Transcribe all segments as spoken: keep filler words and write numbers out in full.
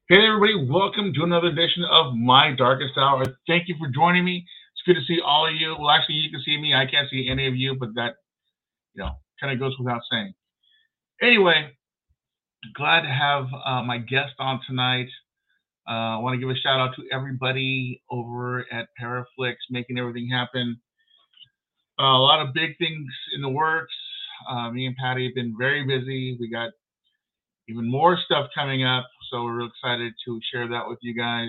Hey everybody, welcome to another edition of My Darkest Hour. Thank you for joining me. It's good to see all of you. Well, actually, you can see me. I can't see any of you, but that, you know, kind of goes without saying. Anyway, glad to have uh, my guest on tonight. Uh, I want to give a shout out to everybody over at Paraflix making everything happen. Uh, a lot of big things in the works. Uh, me and Patty have been very busy. We got even more stuff coming up, so we're real excited to share that with you guys.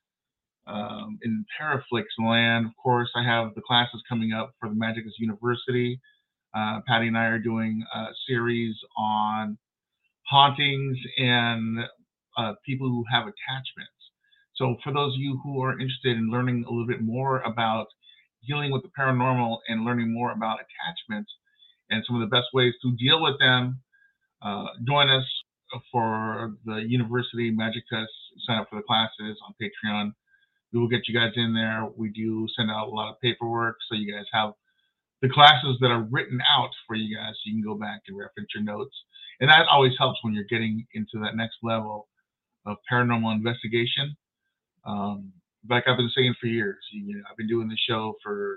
Um, in Paraflix land, of course, I have the classes coming up for the Magicus University. Uh, Patty and I are doing a series on hauntings and uh, people who have attachments. So, for those of you who are interested in learning a little bit more about dealing with the paranormal and learning more about attachments and some of the best ways to deal with them, uh, join us for the University Magicus. Sign up for the classes on Patreon. We will get you guys in there. We do send out a lot of paperwork, so you guys have the classes that are written out for you guys, so you can go back and reference your notes. And that always helps when you're getting into that next level of paranormal investigation. Um, like I've been saying for years, you know, I've been doing the show for,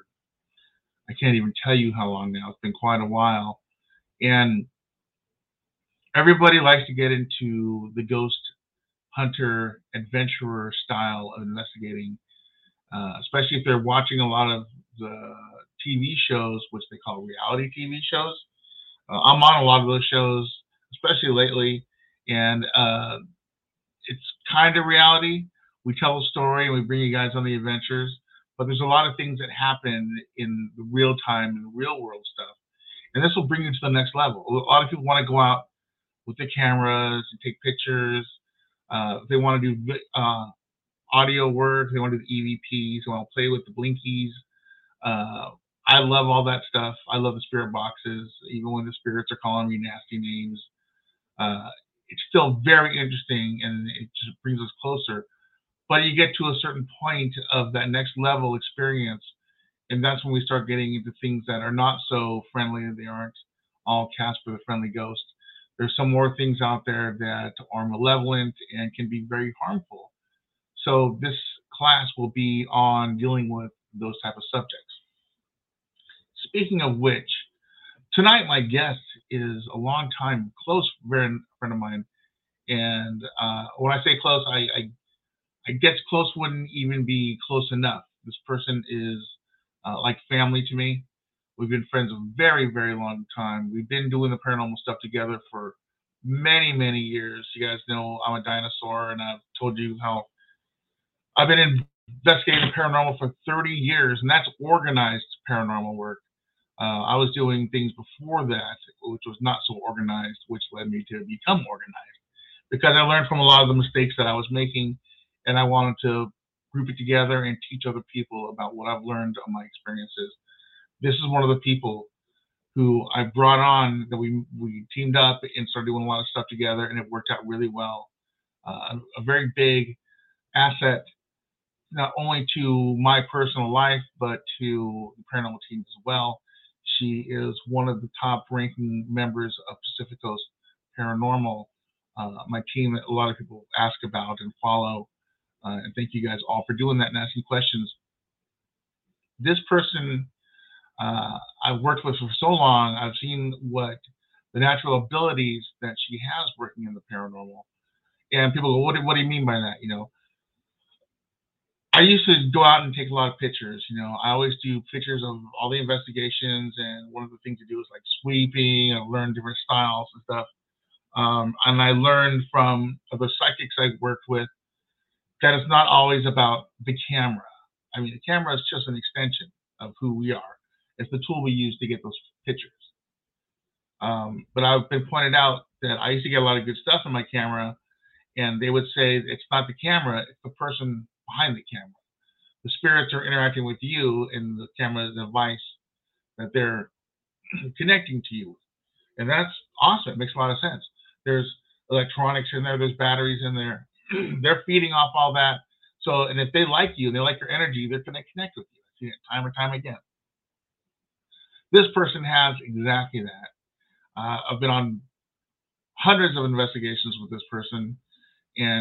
I can't even tell you how long now. It's been quite a while. And everybody likes to get into the ghost hunter adventurer style of investigating, uh, especially if they're watching a lot of the T V shows, which they call reality T V shows. Uh, I'm on a lot of those shows, especially lately, and uh, it's kind of reality. We tell a story and we bring you guys on the adventures, but there's a lot of things that happen in the real time and the real world stuff, and this will bring you to the next level. A lot of people want to go out with the cameras and take pictures. Uh, they want to do uh, audio work. They want to do the E V Ps. They want to play with the blinkies. Uh, I love all that stuff. I love the spirit boxes, even when the spirits are calling me nasty names. Uh, it's still very interesting, and it just brings us closer. But you get to a certain point of that next level experience, and that's when we start getting into things that are not so friendly. They aren't all cast for the friendly ghost. There's some more things out there that are malevolent and can be very harmful. So this class will be on dealing with those type of subjects. Speaking of which, tonight my guest is a long time close friend friend of mine, and uh, when I say close, I, I I guess close wouldn't even be close enough. This person is uh, like family to me. We've been friends a very very long time. We've been doing the paranormal stuff together for many many years. You guys know I'm a dinosaur, and I've told you how I've been investigating paranormal for thirty years, and that's organized paranormal work. Uh, I was doing things before that, which was not so organized, which led me to become organized because I learned from a lot of the mistakes that I was making, and I wanted to group it together and teach other people about what I've learned on my experiences. This is one of the people who I brought on that we we teamed up and started doing a lot of stuff together, and it worked out really well. Uh, a very big asset, not only to my personal life, but to the paranormal team as well. She is one of the top ranking members of Pacific Coast Paranormal, uh, my team that a lot of people ask about and follow. Uh, and thank you guys all for doing that and asking questions. This person uh, I've worked with for so long, I've seen what the natural abilities that she has working in the paranormal. And people go, what do, what do you mean by that? You know, I used to go out and take a lot of pictures. You know, I always do pictures of all the investigations, and one of the things to do is like sweeping and learn different styles and stuff. Um, and I learned from the psychics I've worked with that it's not always about the camera. I mean, the camera is just an extension of who we are. It's the tool we use to get those pictures. Um, but I've been pointed out that I used to get a lot of good stuff in my camera, and they would say it's not the camera, it's the person behind the camera. The spirits are interacting with you, and the camera is a device that they're connecting to you with. And that's awesome. It makes a lot of sense. There's electronics in there, there's batteries in there. They're feeding off all that. So, and if they like you and they like your energy, they're going to connect with you. I've seen it time and time again. This person has exactly that. Uh, I've been on hundreds of investigations with this person, and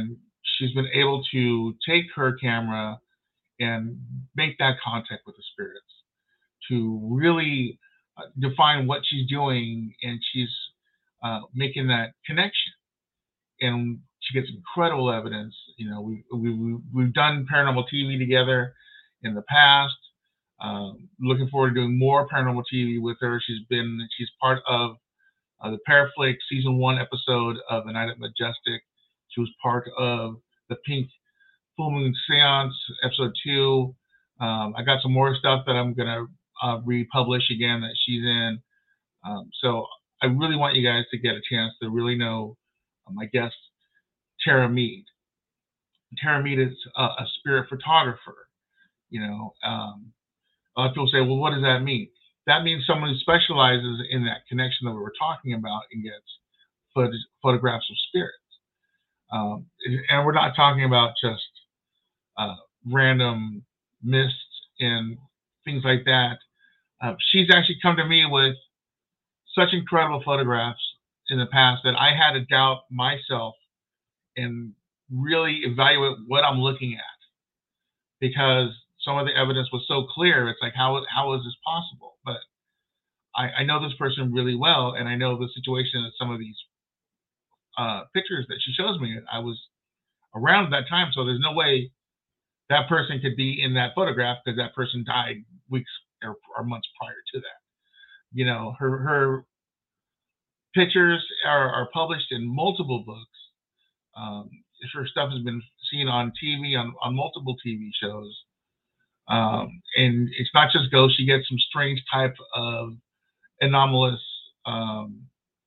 she's been able to take her camera and make that contact with the spirits to really uh, define what she's doing, and she's uh, making that connection. And she gets incredible evidence. You know, we, we, we've done paranormal T V together in the past. Um, looking forward to doing more paranormal T V with her. She's been, she's part of uh, the Paraflake season one episode of The Night at Majestic. She was part of the Pink Full Moon Seance episode two. Um, I got some more stuff that I'm going to uh, republish again that she's in. Um, so I really want you guys to get a chance to really know uh, my guest, Tara Mead. Tara Mead is a, a spirit photographer. You know, um, a lot of people say, well, what does that mean? That means someone who specializes in that connection that we were talking about and gets phot- photographs of spirits. Um, and we're not talking about just uh, random mists and things like that. Uh, she's actually come to me with such incredible photographs in the past that I had to doubt myself and really evaluate what I'm looking at, because some of the evidence was so clear. It's like, how how is this possible? But I, I know this person really well, and I know the situation that some of these uh, pictures that she shows me, I was around that time, so there's no way that person could be in that photograph because that person died weeks or, or months prior to that. You know, her her pictures are, are published in multiple books. Um, her stuff has been seen on T V, on, on multiple T V shows. Um, and it's not just ghosts. She gets some strange type of anomalous um,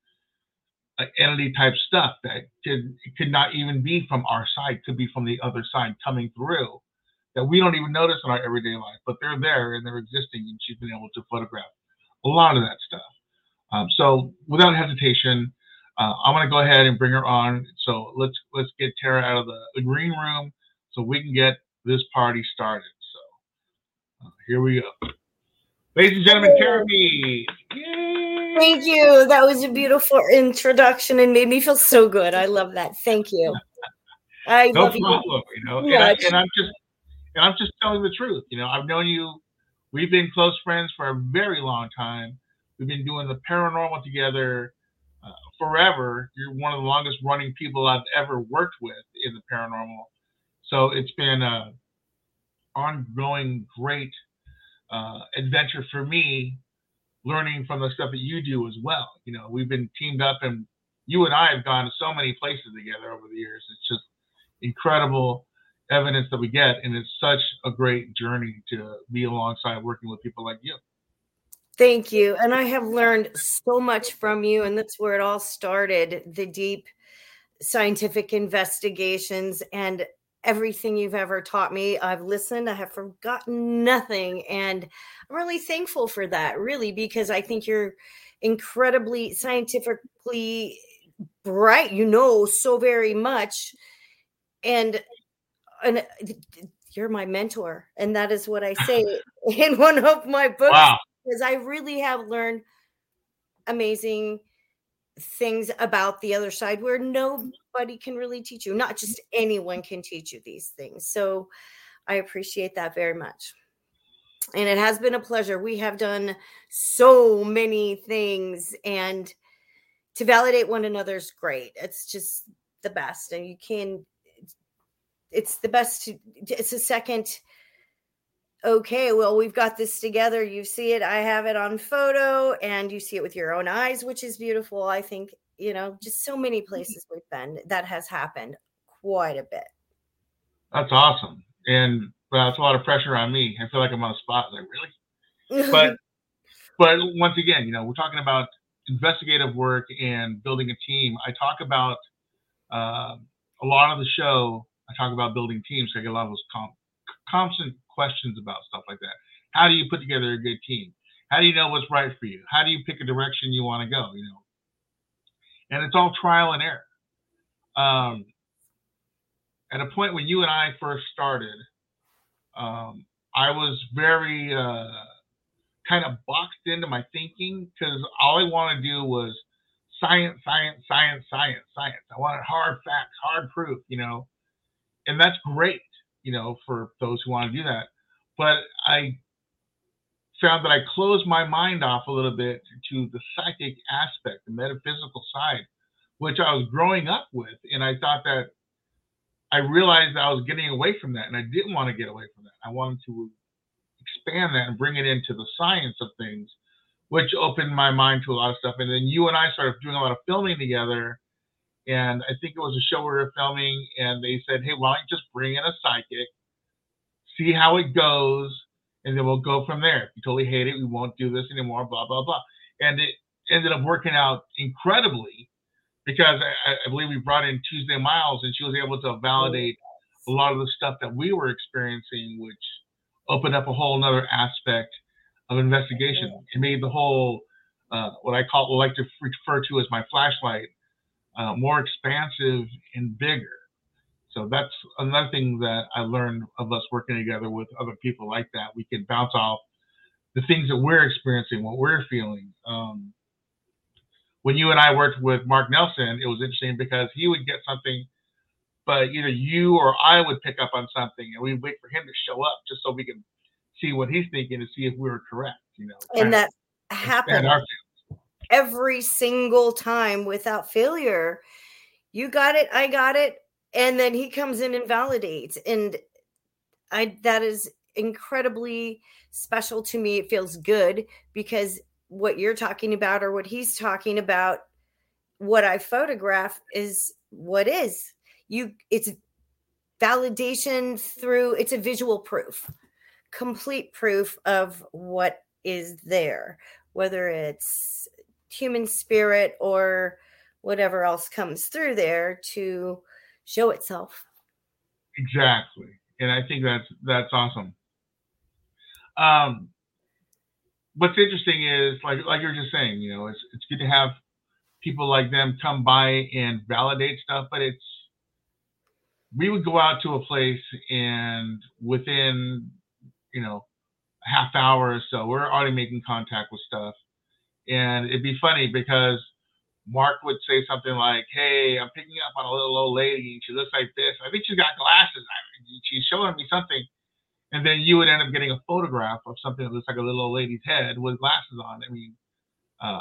entity type stuff that could could not even be from our side, could be from the other side coming through, that we don't even notice in our everyday life, but they're there and they're existing, and she's been able to photograph a lot of that stuff. Um, so without hesitation, uh, I'm going to go ahead and bring her on. So let's let's get Tara out of the, the green room so we can get this party started. So uh, here we go. Ladies and gentlemen, Tara Mead. Yay! Thank you. That was a beautiful introduction and made me feel so good. I love that. Thank you. I no love problem. You, you know, and, I, and I'm just and I'm just telling the truth. You know, I've known you. We've been close friends for a very long time. We've been doing the paranormal together uh, forever. You're one of the longest running people I've ever worked with in the paranormal. So it's been an ongoing great uh, adventure for me, learning from the stuff that you do as well. You know, we've been teamed up, and you and I have gone to so many places together over the years. It's just incredible evidence that we get, and it's such a great journey to be alongside working with people like you. Thank you. And I have learned so much from you, and that's where it all started, the deep scientific investigations and everything you've ever taught me. I've listened. I have forgotten nothing. And I'm really thankful for that, really, because I think you're incredibly scientifically bright. You know so very much. And, and you're my mentor. And that is what I say in one of my books. Wow. Because I really have learned amazing things about the other side where nobody can really teach you. Not just anyone can teach you these things. So I appreciate that very much. And it has been a pleasure. We have done so many things, and to validate one another is great. It's just the best. And you can, it's the best. To, it's a second. Okay, well, we've got this together. You see it. I have it on photo, and you see it with your own eyes, which is beautiful. I think, you know, just so many places we've been that has happened quite a bit. That's awesome. And well, that's a lot of pressure on me. I feel like I'm on the spot. Like, really? But, but once again, you know, we're talking about investigative work and building a team. I talk about uh, a lot of the show. I talk about building teams. So I get a lot of those com- constant questions about stuff like that. How do you put together a good team? How do you know what's right for you? How do you pick a direction you want to go? You know, and it's all trial and error. Um, at a point when you and I first started, um, I was very uh, kind of boxed into my thinking, because all I wanted to do was science, science, science, science, science. I wanted hard facts, hard proof, you know. and that's great, you know, for those who want to do that. But I found that I closed my mind off a little bit to the psychic aspect, the metaphysical side, which I was growing up with. And I thought that I realized that I was getting away from that, and I didn't want to get away from that. I wanted to expand that and bring it into the science of things, which opened my mind to a lot of stuff. And then you and I started doing a lot of filming together. And I think it was a show we were filming, and they said, hey, why don't you just bring in a psychic, see how it goes, and then we'll go from there. If you totally hate it, we won't do this anymore, blah, blah, blah. And it ended up working out incredibly, because I, I believe we brought in Tuesday Miles, and she was able to validate a lot of the stuff that we were experiencing, which opened up a whole other aspect of investigation. It made the whole, uh, what I call, what I like to refer to as my flashlight, uh, more expansive and bigger. So that's another thing that I learned of us working together with other people like that. We can bounce off the things that we're experiencing, what we're feeling. Um, when you and I worked with Mark Nelson, it was interesting because he would get something, but either you or I would pick up on something, and we'd wait for him to show up just so we can see what he's thinking and see if we were correct. You know, and that happened every single time without failure. You got it, I got it. And then he comes in and validates. And I that is incredibly special to me. It feels good because what you're talking about or what he's talking about, what I photograph is what is. You it's validation through, it's a visual proof, complete proof of what is there, whether it's human spirit or whatever else comes through there to show itself. Exactly. And I think that's that's awesome. Um, what's interesting is, like like you're just saying, you know, it's it's good to have people like them come by and validate stuff, but it's we would go out to a place and within, you know, a half hour or so, we're already making contact with stuff. And it'd be funny because Mark would say something like, hey, I'm picking up on a little old lady, and she looks like this. I think she's got glasses. She's showing me something. And then you would end up getting a photograph of something that looks like a little old lady's head with glasses on. I mean, uh,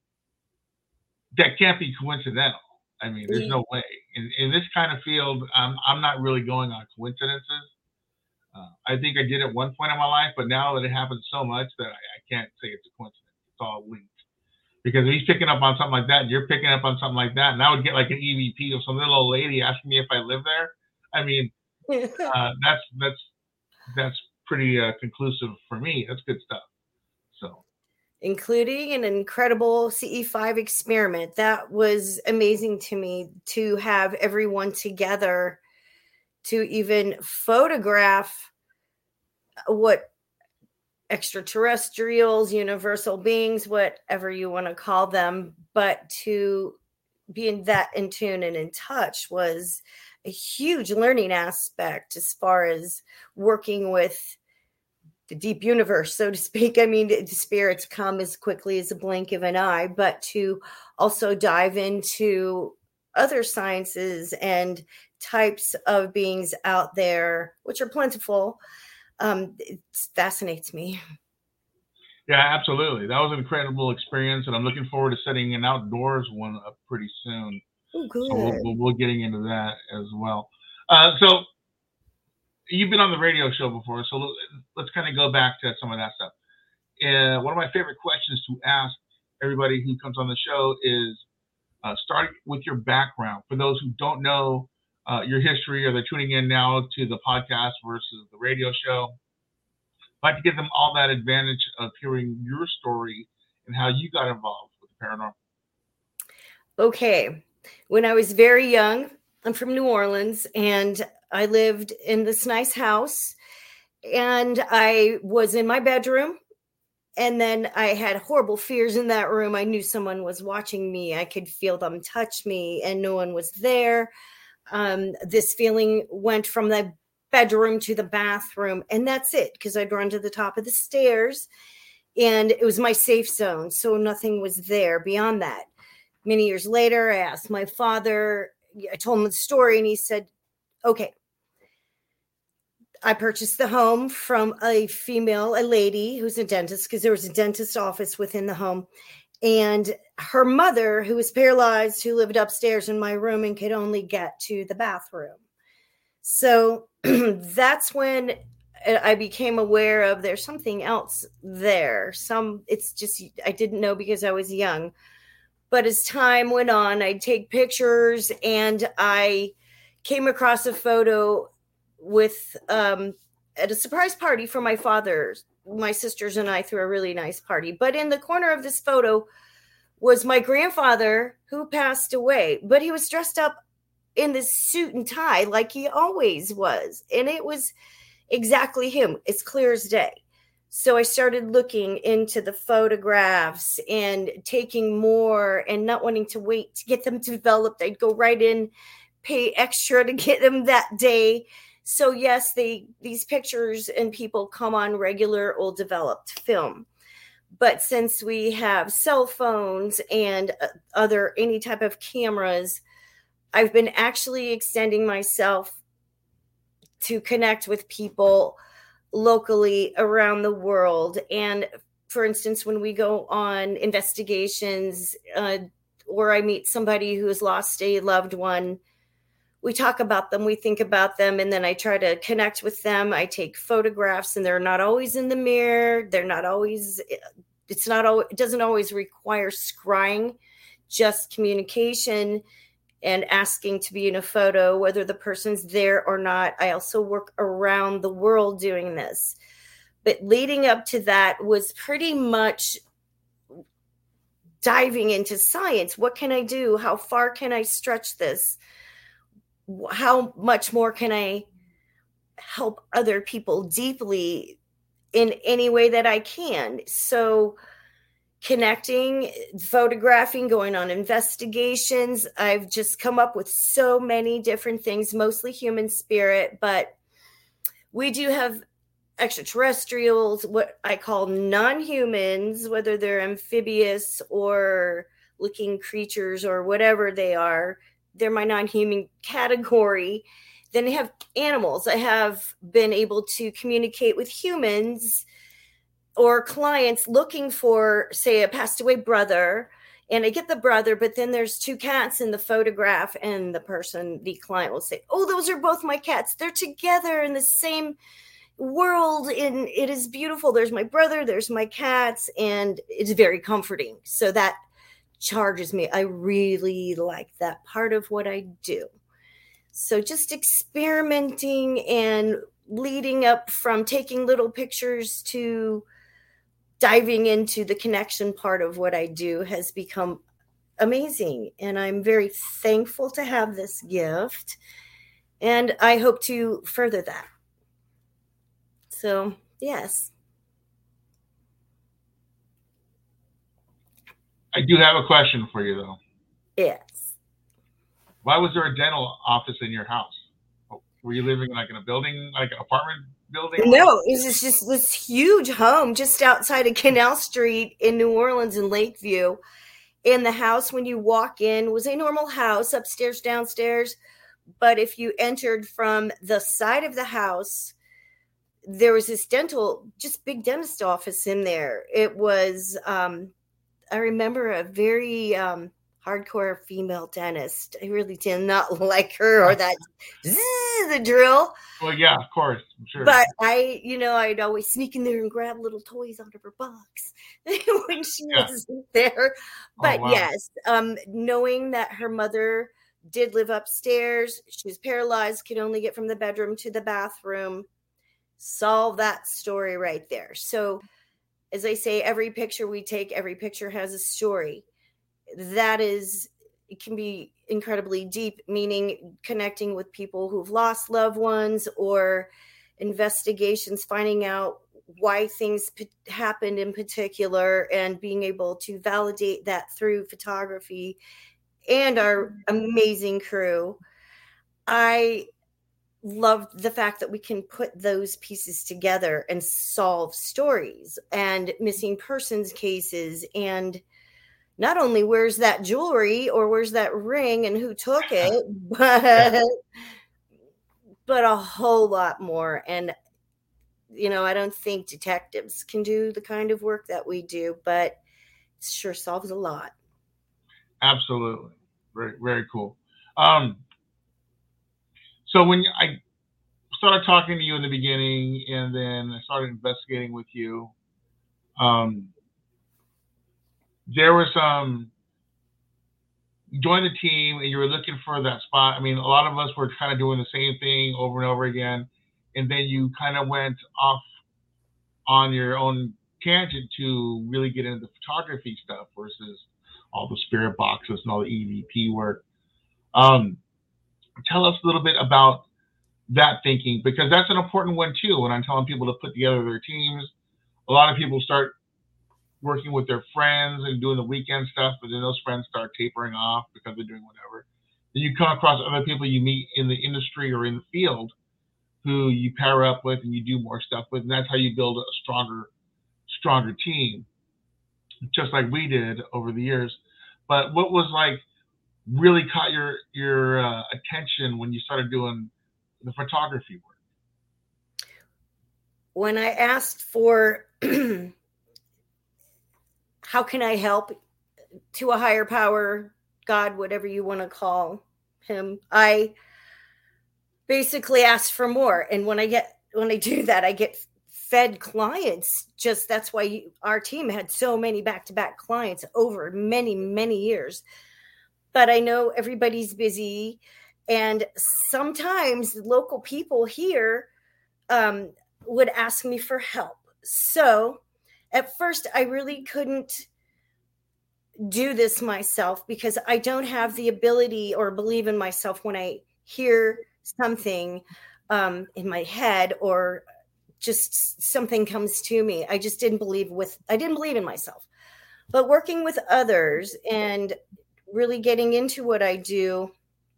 that can't be coincidental. I mean, there's no way. In, in this kind of field, um, I'm not really going on coincidences. Uh, I think I did at one point in my life, but now that it happens so much that I, I can't say it's a coincidence. It's all linked. Because if he's picking up on something like that, and you're picking up on something like that, and I would get like an E V P of some little old lady asking me if I live there. I mean, uh, that's that's that's pretty uh, conclusive for me. That's good stuff. So, including an incredible C E five experiment, that was amazing to me to have everyone together to even photograph what extraterrestrials, universal beings, whatever you want to call them, but to be in that in tune and in touch was a huge learning aspect as far as working with the deep universe, so to speak. I mean, the spirits come as quickly as a blink of an eye, but to also dive into other sciences and types of beings out there, which are plentiful. Um, it fascinates me. Yeah, absolutely. That was an incredible experience, and I'm looking forward to setting an outdoors one up pretty soon. Oh, good. So we'll, we'll, we're getting into that as well. Uh, so you've been on the radio show before, so let's kind of go back to some of that stuff. Uh, one of my favorite questions to ask everybody who comes on the show is uh, start with your background. For those who don't know Uh, your history, or they're tuning in now to the podcast versus the radio show, I'd like to give them all that advantage of hearing your story and how you got involved with the paranormal. Okay. When I was very young, I'm from New Orleans, and I lived in this nice house, and I was in my bedroom, and then I had horrible fears in that room. I knew someone was watching me. I could feel them touch me, and no one was there. Um, this feeling went from the bedroom to the bathroom, and that's it, because I'd run to the top of the stairs, and it was my safe zone, so nothing was there beyond that. Many years later, I asked my father, I told him the story, and he said, okay, I purchased the home from a female, a lady who's a dentist, because there was a dentist office within the home. And her mother, who was paralyzed, who lived upstairs in my room and could only get to the bathroom. So that's when I became aware of there's something else there. Some, it's just, I didn't know because I was young. But as time went on, I'd take pictures, and I came across a photo with um, at a surprise party for my father. My sisters and I threw a really nice party. But in the corner of this photo was my grandfather, who passed away. But he was dressed up in this suit and tie like he always was. And it was exactly him. It's clear as day. So I started looking into the photographs and taking more and not wanting to wait to get them developed. I'd go right in, pay extra to get them that day. So yes, they these pictures and people come on regular old developed film. But since we have cell phones and other any type of cameras, I've been actually extending myself to connect with people locally around the world. And for instance, when we go on investigations uh, or I meet somebody who has lost a loved one, we talk about them, we think about them, and then I try to connect with them. I take photographs, and they're not always in the mirror. They're not always, it's not always, it doesn't always require scrying, just communication and asking to be in a photo, whether the person's there or not. I also work around the world doing this. But leading up to that was pretty much diving into science. What can I do? How far can I stretch this? How much more can I help other people deeply in any way that I can? So connecting, photographing, going on investigations. I've just come up with so many different things, mostly human spirit, but we do have extraterrestrials, what I call non-humans, whether they're amphibious or looking creatures or whatever they are. They're my non-human category. Then I have animals. I have been able to communicate with humans or clients looking for, say, a passed away brother, and I get the brother, but then there's two cats in the photograph, and the person, the client will say, oh, those are both my cats. They're together in the same world, and it is beautiful. There's my brother, there's my cats, and it's very comforting. So that charges me. I really like that part of what I do. So just experimenting and leading up from taking little pictures to diving into the connection part of what I do has become amazing. And I'm very thankful to have this gift. And I hope to further that. So, yes. I do have a question for you, though. Yes. Why was there a dental office in your house? Were you living like in a building, like an apartment building? No, it was just this huge home just outside of Canal Street in New Orleans in Lakeview. And the house, when you walk in, was a normal house, upstairs, downstairs. But if you entered from the side of the house, there was this dental, just big dentist office in there. It was, um, I remember a very um, hardcore female dentist. I really did not like her, or that zzz, the drill. Well, yeah, of course, I'm sure. But I, you know, I'd always sneak in there and grab little toys out of her box when she yeah. wasn't there. But oh, wow. yes, um, knowing that her mother did live upstairs, she was paralyzed, could only get from the bedroom to the bathroom. Solve that story right there. So, as I say, every picture we take, every picture has a story. That is, it can be incredibly deep, meaning connecting with people who've lost loved ones or investigations, finding out why things p- happened in particular and being able to validate that through photography and our amazing crew. I love the fact that we can put those pieces together and solve stories and missing persons cases. And not only where's that jewelry or where's that ring and who took it, but but a whole lot more. And, you know, I don't think detectives can do the kind of work that we do, but it sure solves a lot. Absolutely. Very, very cool. Um, so when I started talking to you in the beginning, and then I started investigating with you, um, there was some, you joined the team and you were looking for that spot. I mean, a lot of us were kind of doing the same thing over and over again. And then you kind of went off on your own tangent to really get into the photography stuff versus all the spirit boxes and all the E V P work. Um, tell us a little bit about that thinking, because that's an important one too. When I'm telling people to put together their teams, a lot of people start working with their friends and doing the weekend stuff, but then those friends start tapering off because they're doing whatever. Then you come across other people you meet in the industry or in the field who you pair up with and you do more stuff with, and that's how you build a stronger, stronger team, just like we did over the years. But what was like really caught your your uh, attention when you started doing the photography work? When I asked for how can I help to a higher power, God, whatever you want to call him, I basically asked for more. And when I get when I do that, I get fed clients. Just that's why you, our team had so many back-to-back clients over many, many years. But I know everybody's busy, and sometimes local people here um, would ask me for help. So at first, I really couldn't do this myself because I don't have the ability or believe in myself when I hear something um, in my head or just something comes to me. I just didn't believe with, I didn't believe in myself. But working with others and really getting into what I do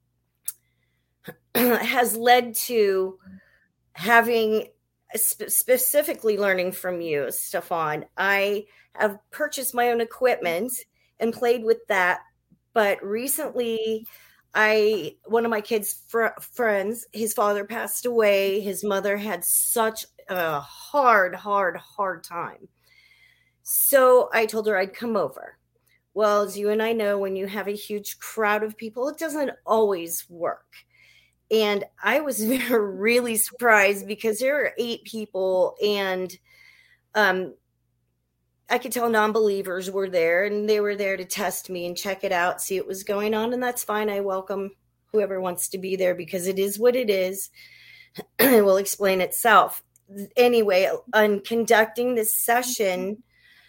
has led to having sp- specifically learning from you, Stefan. I have purchased my own equipment and played with that. But recently, I one of my kids' fr- friends, his father passed away. His mother had such a hard, hard, hard time. So I told her I'd come over. Well, as you and I know, when you have a huge crowd of people, it doesn't always work. And I was really surprised because there are eight people, and um, I could tell non-believers were there, and they were there to test me and check it out, see what was going on. And that's fine. I welcome whoever wants to be there because it is what it is. It will explain itself. Anyway, on conducting this session,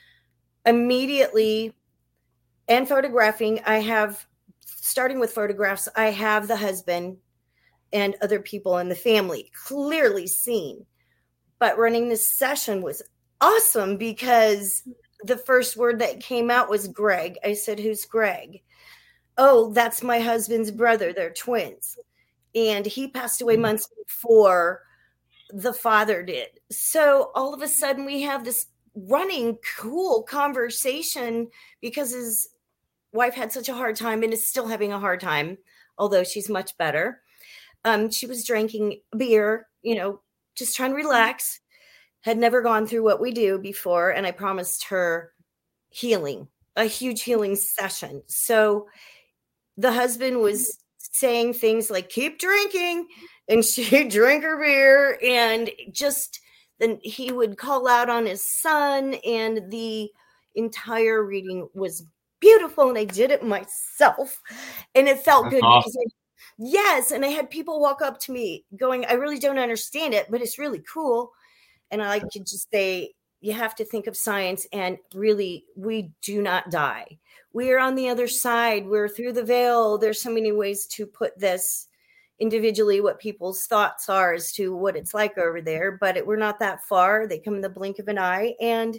immediately and photographing, I have, starting with photographs, I have the husband and other people in the family clearly seen. But running this session was awesome because the first word that came out was Greg. I said, "Who's Greg?" "Oh, that's my husband's brother. They're twins. And he passed away months before the father did." So all of a sudden we have this running cool conversation because his wife had such a hard time and is still having a hard time, although she's much better. Um, she was drinking beer, you know, just trying to relax, had never gone through what we do before. And I promised her healing, a huge healing session. So the husband was saying things like, "Keep drinking." And she'd drink her beer, and just then he would call out on his son, and the entire reading was beautiful. And I did it myself, and it felt That's good awesome. because I, yes. And I had people walk up to me going, "I really don't understand it, but it's really cool." And I like to just say, you have to think of science, and really, we do not die. We are on the other side. We're through the veil. There's so many ways to put this individually, what people's thoughts are as to what it's like over there, but it, we're not that far. They come in the blink of an eye. And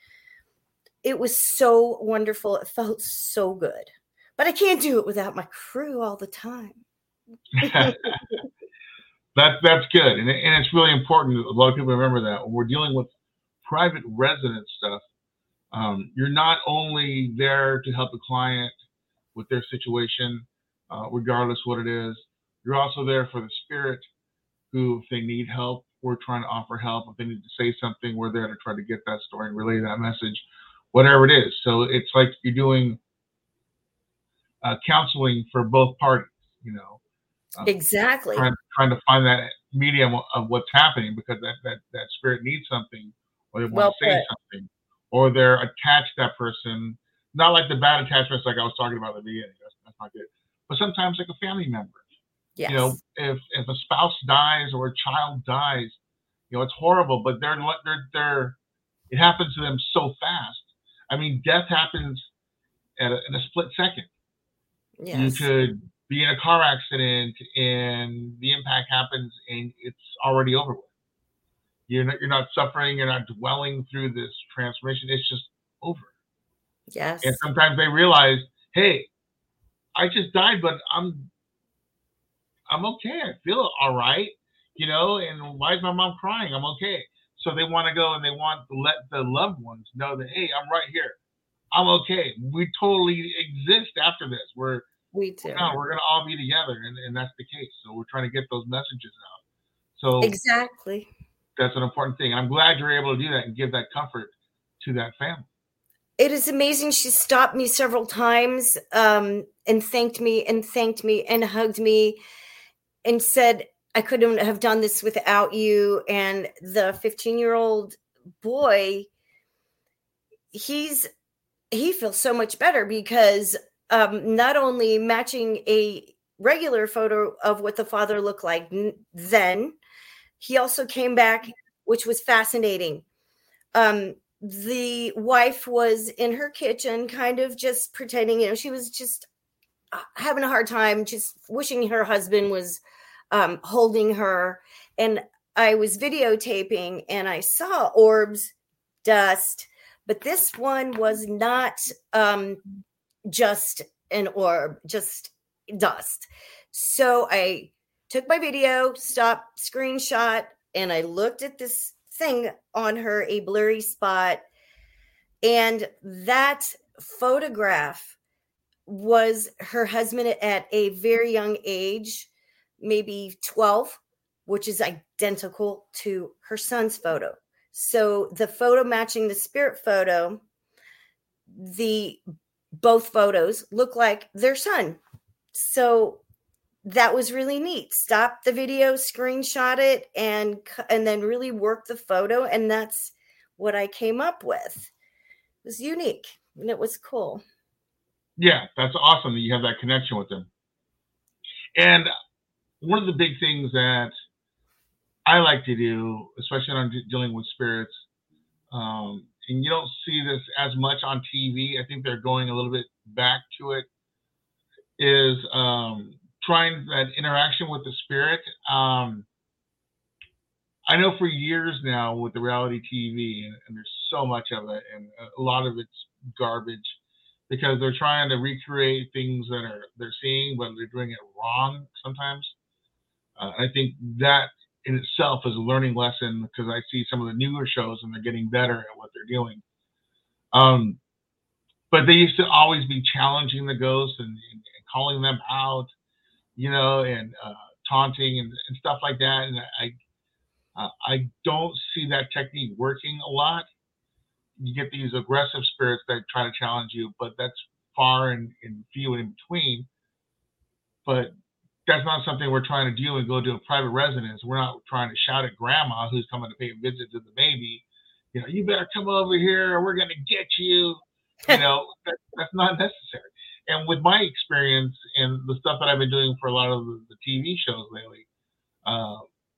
it was so wonderful. It felt so good, but I can't do it without my crew all the time. That that's good, and and it's really important. A lot of people remember that when we're dealing with private residence stuff, um, you're not only there to help the client with their situation, uh, regardless what it is. You're also there for the spirit who, if they need help, we're trying to offer help. If they need to say something, we're there to try to get that story and relay that message, whatever it is. So it's like you're doing uh, counseling for both parties, you know. Um, exactly. Trying, trying to find that medium of what's happening, because that, that, that spirit needs something, or they want well to say put. something, or they're attached to that person. Not like the bad attachments like I was talking about at the beginning. That's, that's not good. But sometimes like a family member. Yes. You know, if if a spouse dies or a child dies, you know, it's horrible, but they're they're they're it happens to them so fast. I mean, death happens at a, in a split second. Yes. You could be in a car accident and the impact happens and it's already over with. You're not you're not suffering. You're not dwelling through this transformation. It's just over. Yes. And sometimes they realize, hey, I just died, but I'm I'm okay. I feel all right, you know, and why is my mom crying? I'm okay. So they want to go and they want to let the loved ones know that, hey, I'm right here. I'm okay. We totally exist after this. We're we do. No, we're gonna all be together, and, and that's the case. So we're trying to get those messages out. So exactly. That's an important thing. I'm glad you're able to do that and give that comfort to that family. It is amazing. She stopped me several times um, and thanked me and thanked me and hugged me and said, I couldn't have done this without you. And the fifteen-year-old boy, he's he feels so much better because um, not only matching a regular photo of what the father looked like then, he also came back, which was fascinating. Um, the wife was in her kitchen, kind of just pretending, you know, she was just having a hard time, just wishing her husband was um, holding her. And I was videotaping and I saw orbs, dust, but this one was not um, just an orb, just dust. So I took my video, stopped, screenshot, and I looked at this thing on her, a blurry spot. And that photograph was her husband at a very young age, maybe twelve, which is identical to her son's photo. So the photo matching the spirit photo, the both photos look like their son. So that was really neat. Stop the video, screenshot it, and and then really work the photo. And that's what I came up with. It was unique and it was cool. Yeah, that's awesome that you have that connection with them. And one of the big things that I like to do, especially when I'm dealing with spirits, um, and you don't see this as much on T V, I think they're going a little bit back to it, is um, trying that interaction with the spirit. Um, I know for years now with the reality T V, and, and there's so much of it, and a lot of it's garbage because they're trying to recreate things that are they're seeing, but they're doing it wrong sometimes. Uh, I think that in itself is a learning lesson because I see some of the newer shows and they're getting better at what they're doing. Um, but they used to always be challenging the ghosts and, and, and calling them out, you know, and uh, taunting and, and stuff like that. And I, uh, I don't see that technique working a lot. You get these aggressive spirits that try to challenge you, but that's far and, and few in between. But that's not something we're trying to do and go to a private residence. We're not trying to shout at grandma who's coming to pay a visit to the baby. You know, you better come over here or we're going to get you. You know, that, that's not necessary. And with my experience and the stuff that I've been doing for a lot of the, the T V shows lately, uh,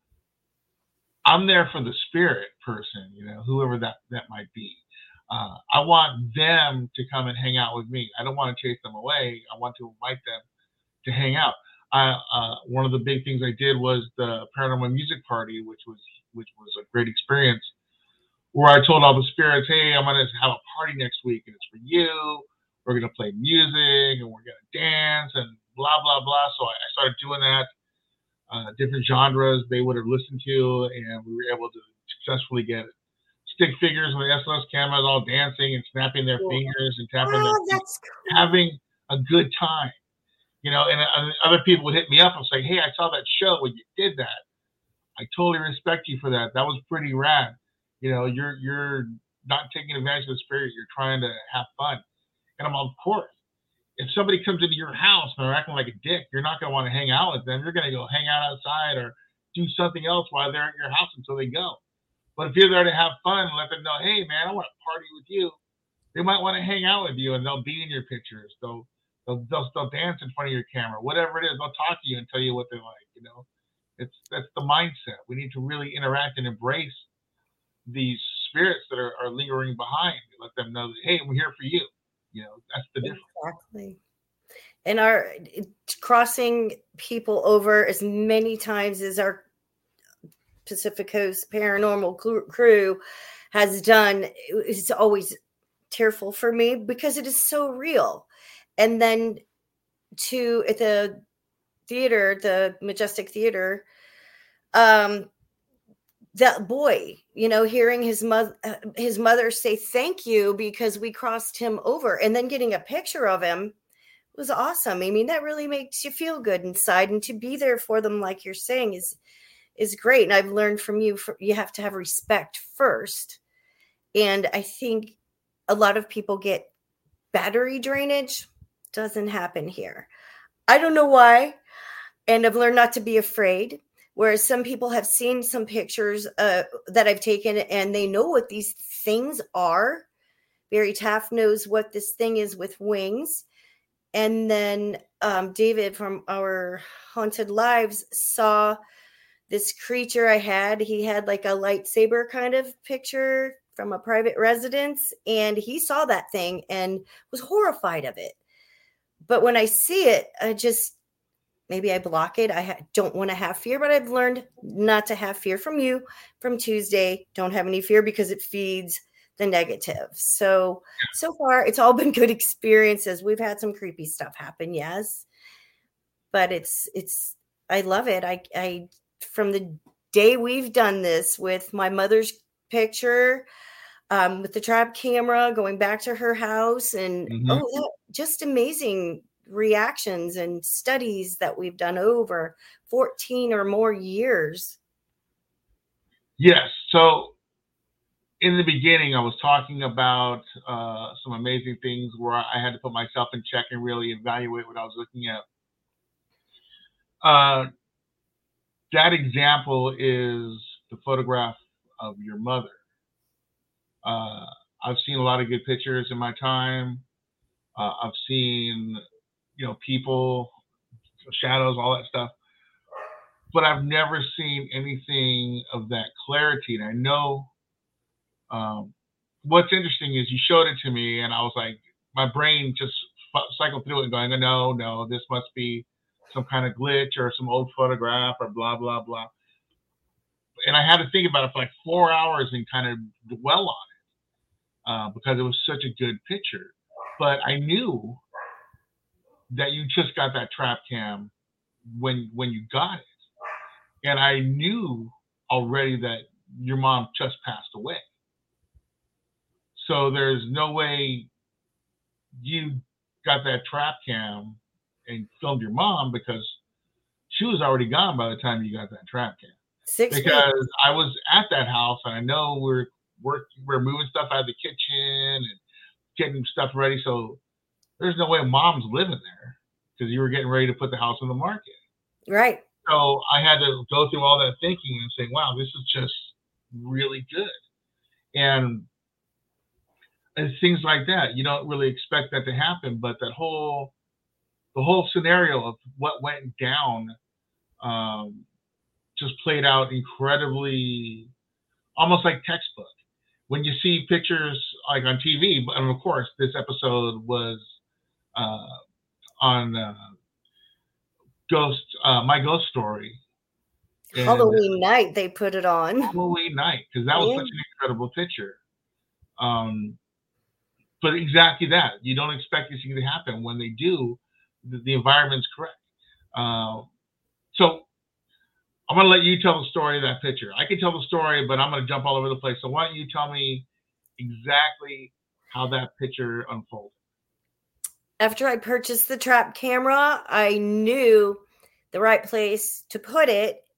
I'm there for the spirit person, you know, whoever that, that might be. Uh, I want them to come and hang out with me. I don't want to chase them away. I want to invite them to hang out. I, uh, one of the big things I did was the Paranormal Music Party, which was which was a great experience, where I told all the spirits, hey, I'm going to have a party next week, and it's for you. We're going to play music, and we're going to dance, and blah, blah, blah. So I started doing that, uh, different genres they would have listened to, and we were able to successfully get stick figures with S L S cameras all dancing and snapping their cool. fingers and tapping oh, their that's feet, cool. having a good time. You know, and uh, other people would hit me up and say, hey, I saw that show when you did that. I totally respect you for that. That was pretty rad. You know, you're you're not taking advantage of the spirit. You're trying to have fun. And I'm all, of course. If somebody comes into your house and they're acting like a dick, you're not going to want to hang out with them. You're going to go hang out outside or do something else while they're at your house until they go. But if you're there to have fun and let them know, hey, man, I want to party with you, they might want to hang out with you, and they'll be in your pictures. They'll, they'll, they'll, they'll dance in front of your camera, whatever it is. They'll talk to you and tell you what they're like, you know. It's That's the mindset. We need to really interact and embrace these spirits that are, are lingering behind. Let them know that, hey, we're here for you. You know, that's the difference. Exactly. And our crossing people over as many times as our Pacific Coast paranormal crew has done is always tearful for me because it is so real. And then to at the theater, the Majestic Theater, um, that boy, you know, hearing his mother, his mother say thank you because we crossed him over, and then getting a picture of him was awesome. I mean, that really makes you feel good inside, and to be there for them, like you're saying, is is great. And I've learned from you, for, you have to have respect first. And I think a lot of people get battery drainage. Doesn't happen here. I don't know why. And I've learned not to be afraid. Whereas some people have seen some pictures uh, that I've taken and they know what these things are. Barry Taft knows what this thing is with wings. And then um, David from our Haunted Lives saw this creature I had. He had like a lightsaber kind of picture from a private residence. And he saw that thing and was horrified of it. But when I see it, I just... maybe I block it. I ha- don't want to have fear, but I've learned not to have fear from you from Tuesday. Don't have any fear because it feeds the negative. So, so far it's all been good experiences. We've had some creepy stuff happen. Yes. But it's, it's, I love it. I, I, from the day we've done this with my mother's picture, um, with the trap camera, going back to her house and, mm-hmm. oh, that, just amazing reactions and studies that we've done over fourteen or more years. Yes. So in the beginning, I was talking about uh, some amazing things where I had to put myself in check and really evaluate what I was looking at. Uh, that example is the photograph of your mother. Uh, I've seen a lot of good pictures in my time. Uh, I've seen you know, people, shadows, all that stuff. But I've never seen anything of that clarity. And I know um, what's interesting is you showed it to me and I was like, my brain just cycled through it going, no, no, this must be some kind of glitch or some old photograph or blah, blah, blah. And I had to think about it for like four hours and kind of dwell on it uh, because it was such a good picture. But I knew that you just got that trap cam when when you got it. And I knew already that your mom just passed away. So there's no way you got that trap cam and filmed your mom because she was already gone by the time you got that trap cam. Six because weeks. I was at that house and I know we're we're we're moving stuff out of the kitchen and getting stuff ready. So there's no way mom's living there because you were getting ready to put the house on the market. Right. So I had to go through all that thinking and say, wow, this is just really good. And, and things like that, you don't really expect that to happen, but that whole, the whole scenario of what went down um, just played out incredibly, almost like textbook. When you see pictures like on T V, and of course this episode was uh, on uh, Ghost, uh, My Ghost Story. Halloween and, night they put it on. Halloween night, because that was yeah. such an incredible picture. Um, but exactly that. You don't expect these things to happen. When they do, the, the environment's correct. Uh, so I'm going to let you tell the story of that picture. I can tell the story, but I'm going to jump all over the place. So why don't you tell me exactly how that picture unfolded? After I purchased the trap camera, I knew the right place to put it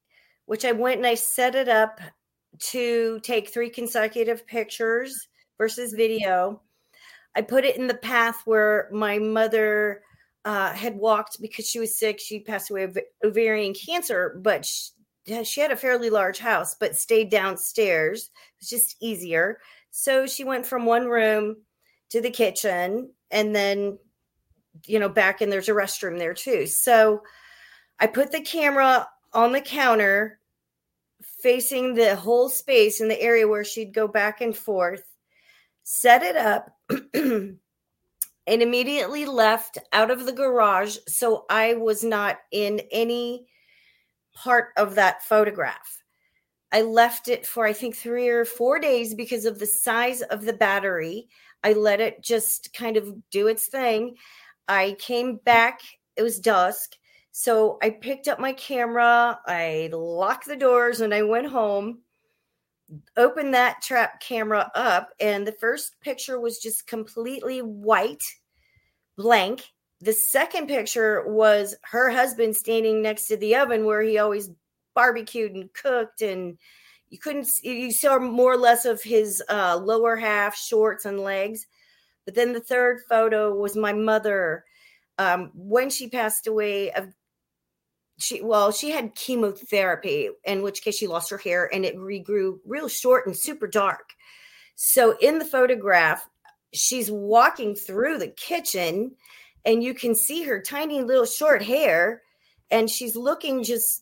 which I went and I set it up to take three consecutive pictures versus video. I put it in the path where my mother uh, had walked because she was sick. She passed away of ovarian cancer, but she, she had a fairly large house, but stayed downstairs. It was just easier. So she went from one room to the kitchen and then, you know, back, and there's a restroom there too. So I put the camera on the counter facing the whole space in the area where she'd go back and forth, set it up, and immediately left out of the garage. So I was not in any part of that photograph. I left it for, I think, three or four days because of the size of the battery. I let it just kind of do its thing. I came back. It was dusk. So I picked up my camera. I locked the doors and I went home, opened that trap camera up. And the first picture was just completely white, blank. The second picture was her husband standing next to the oven where he always barbecued and cooked, and you couldn't, you saw more or less of his uh, lower half, shorts and legs. But then the third photo was my mother um, when she passed away. Of she, well, she had chemotherapy, in which case she lost her hair and it regrew real short and super dark. So in the photograph, she's walking through the kitchen, and you can see her tiny little short hair, and she's looking just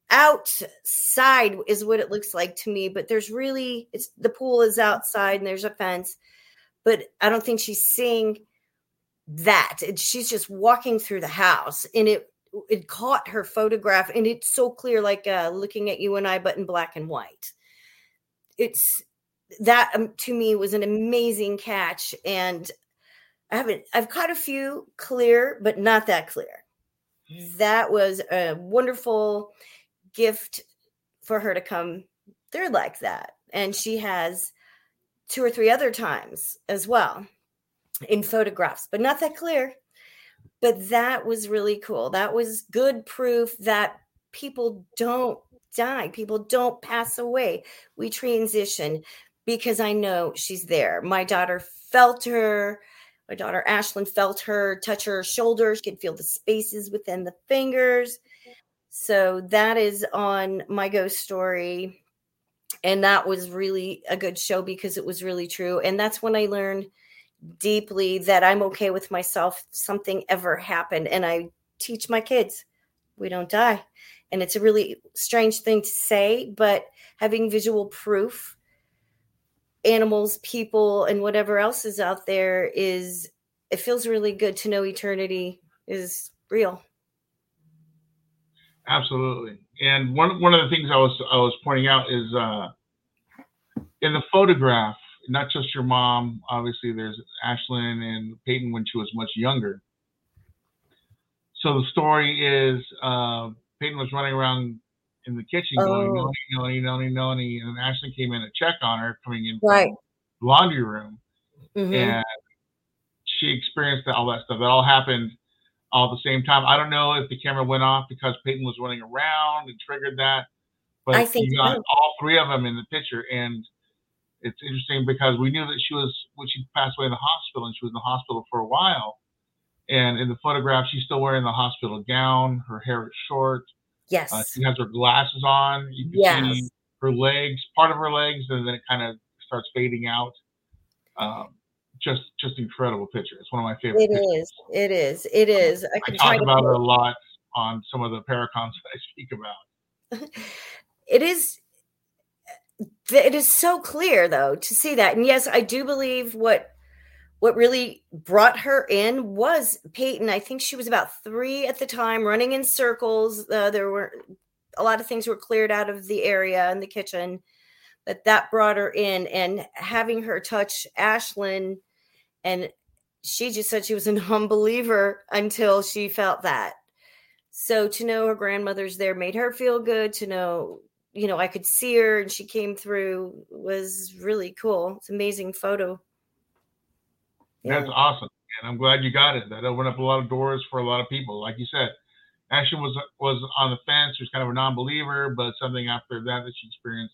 outside is what it looks like to me. But there's really, it's the pool is outside and there's a fence, but I don't think she's seeing that. It, she's just walking through the house, and it it caught her photograph, and it's so clear, like uh, looking at you and I, but in black and white. It's that um, to me was an amazing catch, and I haven't I've caught a few clear, but not that clear. That was a wonderful gift for her to come through like that. And she has two or three other times as well in photographs, but not that clear. But that was really cool. That was good proof that people don't die. People don't pass away. We transition, because I know she's there. My daughter felt her. My daughter Ashlyn felt her, touch her shoulders. She could feel the spaces within the fingers. So that is on my ghost story. And that was really a good show because it was really true. And that's when I learned deeply that I'm okay with myself if something ever happened. And I teach my kids, we don't die. And it's a really strange thing to say, but having visual proof, animals, people, and whatever else is out there, is, it feels really good to know eternity is real. Absolutely. And one one of the things I was I was pointing out is uh, in the photograph, not just your mom, obviously there's Ashlyn and Peyton when she was much younger. So the story is uh, Peyton was running around in the kitchen going, Oh. noni, noni, noni, noni, and Ashlyn came in to check on her coming in from Right. the laundry room. Mhm. And she experienced all that stuff. That all happened all at the same time. I don't know if the camera went off because Peyton was running around and triggered that, but I think you got so. all three of them in the picture. And it's interesting because we knew that she was, when she passed away in the hospital, and she was in the hospital for a while. And in the photograph, she's still wearing the hospital gown. Her hair is short. Yes. Uh, she has her glasses on. You can Yes. see her legs, part of her legs, and then it kind of starts fading out. Um, just, just incredible picture. It's one of my favorite. It pictures. is. It is. It is. I I can talk try to about put- it a lot on some of the paracons that I speak about. It is. It is so clear, though, to see that. And yes, I do believe what what really brought her in was Peyton. I think she was about three at the time, running in circles. Uh, there were a lot of things were cleared out of the area in the kitchen, but that brought her in. And having her touch Ashlyn, and she just said she was a non-believer until she felt that. So to know her grandmother's there made her feel good. To know, you know, I could see her and she came through was really cool. It's an amazing photo. That's Yeah. awesome. And I'm glad you got it. That opened up a lot of doors for a lot of people. Like you said, Actually, was was on the fence. She was kind of a non-believer, but something after that that she experienced,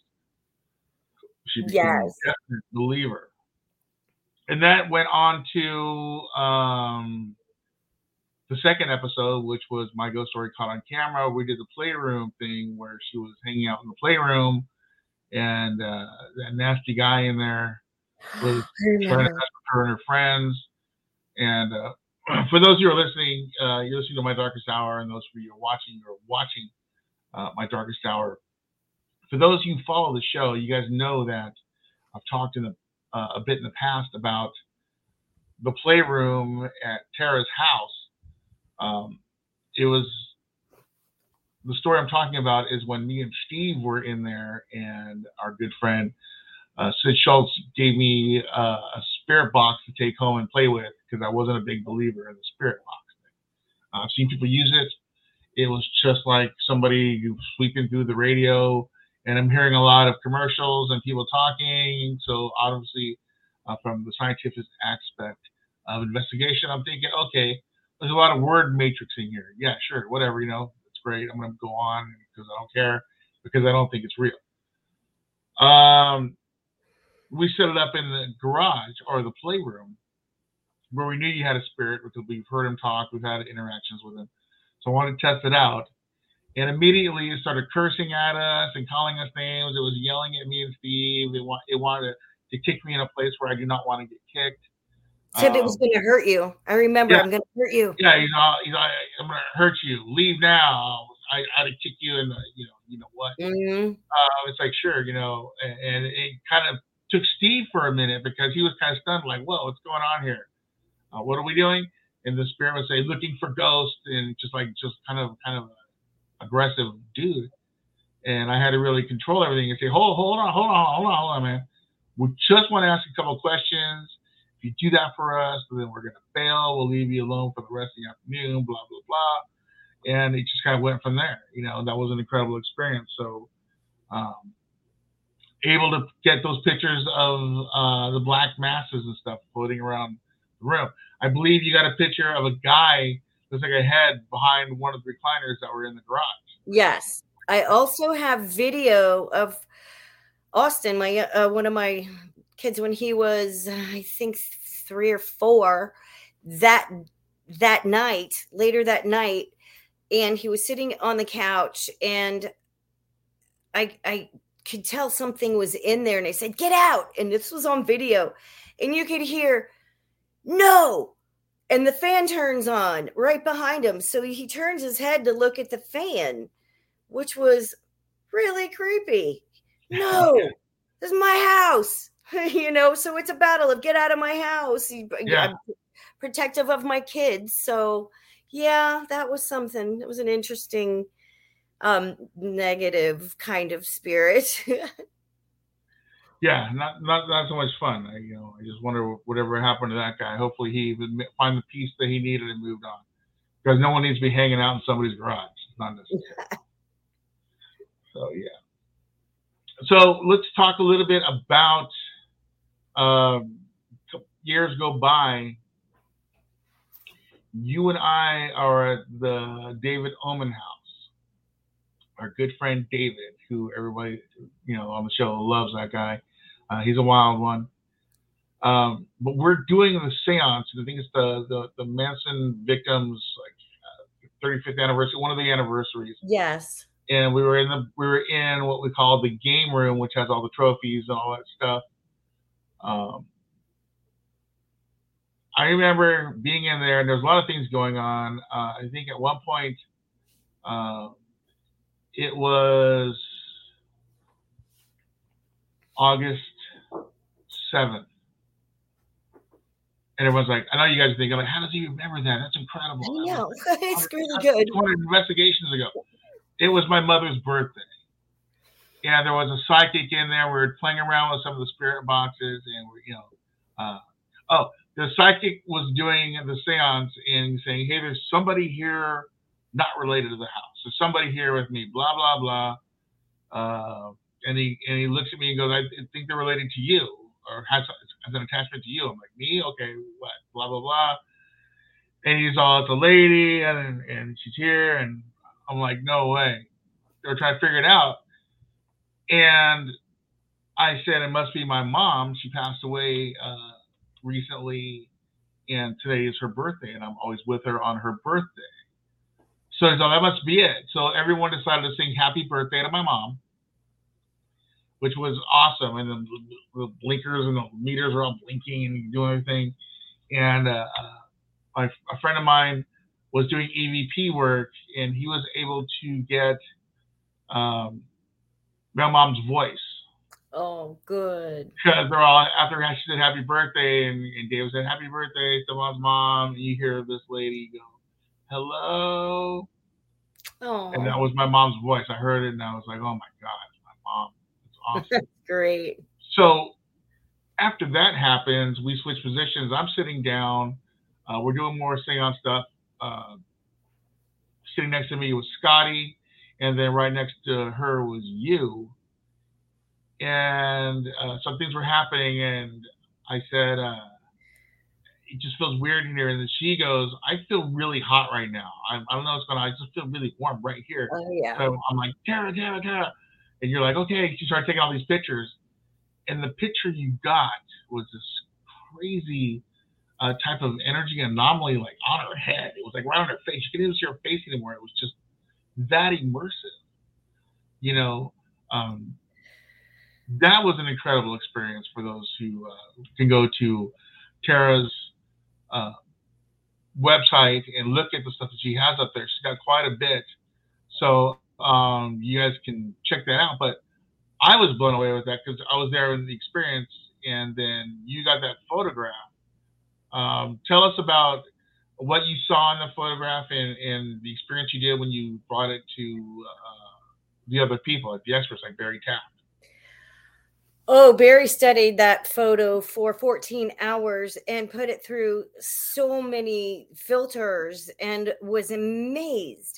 she became Yes. a definite believer. And that went on to um, the second episode, which was My Ghost Story Caught on Camera. We did the playroom thing where she was hanging out in the playroom, and uh, that nasty guy in there was trying to mess with her and her friends. And uh, for those of you who are listening, uh, you're listening to My Darkest Hour, and those of you who are watching, you're watching uh, My Darkest Hour. For those of you who follow the show, you guys know that I've talked in the, uh, a bit in the past about the playroom at Tara's house. Um, it was the story I'm talking about is when me and Steve were in there, and our good friend uh, Sid Schultz gave me uh, a spirit box to take home and play with because I wasn't a big believer in the spirit box thing. Uh, I've seen people use it. It was just like somebody sweeping through the radio, and I'm hearing a lot of commercials and people talking. So obviously, uh, from the scientific aspect of investigation, I'm thinking, okay, there's a lot of word matrixing here. Yeah, sure, whatever, you know, it's great. I'm going to go on because I don't care, because I don't think it's real. Um, we set it up in the garage or the playroom where we knew you had a spirit because we've heard him talk, we've had interactions with him. So I wanted to test it out. And immediately it started cursing at us and calling us names. It was yelling at me and Steve. It, want, it wanted to, to kick me in a place where I do not want to get kicked. Said um, it was going to hurt you. I remember. Yeah, I'm going to hurt you. Yeah, he's all, he's all, I'm going to hurt you. Leave now. I, I'd kick you in the, you know, you know what? Mm-hmm. Uh, it's like, sure, you know, and, and it kind of took Steve for a minute because he was kind of stunned, like, whoa, what's going on here? Uh, what are we doing? And the spirit would say, looking for ghosts, and just like, just kind of, kind of aggressive dude. And I had to really control everything and say, hold, hold on, hold on, hold on, hold on, man. We just want to ask a couple of questions. If you do that for us, then we're going to fail. We'll leave you alone for the rest of the afternoon, blah, blah, blah. And it just kind of went from there. You know, that was an incredible experience. So, um, able to get those pictures of uh, the black masses and stuff floating around the room. I believe you got a picture of a guy looks like a head behind one of the recliners that were in the garage. Yes. I also have video of Austin, my uh, one of my kids, when he was, I think, three or four, that that night, later that night, and he was sitting on the couch, and I I could tell something was in there, and I said, "Get out!" And this was on video, and you could hear, "No!" And the fan turns on right behind him, so he turns his head to look at the fan, which was really creepy. No, this is my house. You know, so it's a battle of get out of my house. Yeah. I'm protective of my kids. So yeah, that was something. It was an interesting um negative kind of spirit. Yeah, not not not so much fun. I, you know, I just wonder whatever happened to that guy. Hopefully he would find the peace that he needed and moved on. Because no one needs to be hanging out in somebody's garage. It's not necessary. So yeah. So let's talk a little bit about um, years go by. You and I are at the David Oman house. Our good friend David, who everybody, you know, on the show loves that guy. Uh, he's a wild one. Um, but we're doing the seance. I think it's the the, the Manson victims like uh, thirty-fifth anniversary, one of the anniversaries. Yes. And we were in the we were in what we call the game room, which has all the trophies and all that stuff. Um, I remember being in there, and there's a lot of things going on. Uh, I think at one point, uh, it was August seventh. And everyone's like, I know you guys are thinking, like, how does he remember that? That's incredible. I know. Like, It's really good. two hundred investigations ago. It was my mother's birthday. And there was a psychic in there. We were playing around with some of the spirit boxes. And, we, you know, uh, oh, the psychic was doing the seance and saying, hey, there's somebody here not related to the house. There's somebody here with me, blah, blah, blah. Uh, and he and he looks at me and goes, I think they're related to you or has, has an attachment to you. I'm like, me? Okay, what? Blah, blah, blah. And he's all, it's a lady, and and she's here, and I'm like, no way. They were trying to figure it out, and I said it must be my mom. She passed away uh, recently, and today is her birthday, and I'm always with her on her birthday. So I thought that must be it. So everyone decided to sing "Happy Birthday" to my mom, which was awesome. And the, the blinkers and the meters were all blinking and doing everything. And uh, my, a friend of mine was doing E V P work, and he was able to get um, my mom's voice. Oh, good. Because they're all, after she said happy birthday, and, and Dave said happy birthday to mom's mom, and you hear this lady go, hello. Oh. And that was my mom's voice. I heard it, and I was like, oh my God, it's my mom. It's awesome. That's great. So after that happens, we switch positions. I'm sitting down. Uh, we're doing more seance stuff. Uh, sitting next to me was Scotty, and then right next to her was you. And uh, some things were happening, and I said, uh, it just feels weird in here. And then she goes, I feel really hot right now. I, I don't know what's going on. I just feel really warm right here. Oh, yeah. So I'm like, Tara, Tara, Tara. And you're like, okay. She started taking all these pictures. And the picture you got was this crazy uh, type of energy anomaly, like on her head. It was like right on her face. You couldn't even see her face anymore. It was just that immersive. You know, um, that was an incredible experience for those who uh, can go to Tara's uh, website and look at the stuff that she has up there. She's got quite a bit. So um, you guys can check that out. But I was blown away with that because I was there in the experience, and then you got that photograph. Um, tell us about what you saw in the photograph and, and the experience you did when you brought it to uh, the other people, like the experts, like Barry Taft. Oh, Barry studied that photo for fourteen hours and put it through so many filters and was amazed.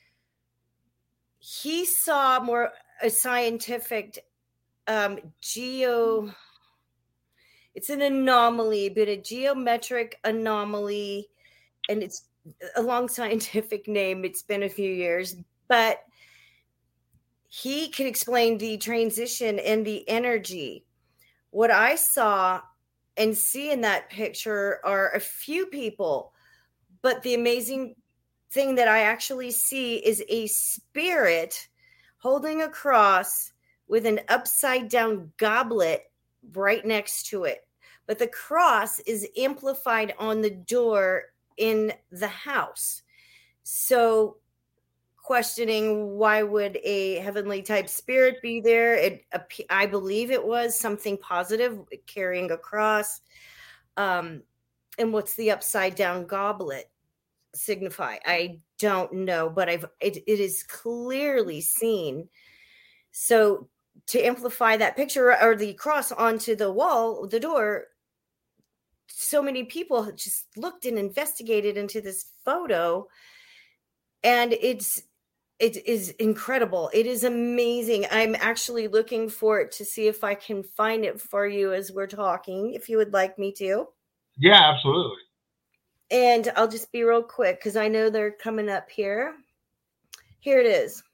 He saw more a scientific um, geo, it's an anomaly, but a geometric anomaly, and it's a long scientific name. It's been a few years, but he could explain the transition and the energy. What I saw and see in that picture are a few people, but the amazing thing that I actually see is a spirit holding a cross with an upside down goblet right next to it. But the cross is amplified on the door in the house. So questioning why would a heavenly type spirit be there? It, I believe it was something positive, carrying a cross. Um, and what's the upside down goblet signify? I don't know, but I've it, it is clearly seen. So to amplify that picture or the cross onto the wall, the door, so many people just looked and investigated into this photo, and it's it is incredible. It is amazing. I'm actually looking for it to see if I can find it for you as we're talking, if you would like me to. Yeah, absolutely. And I'll just be real quick because I know they're coming up here. Here it is.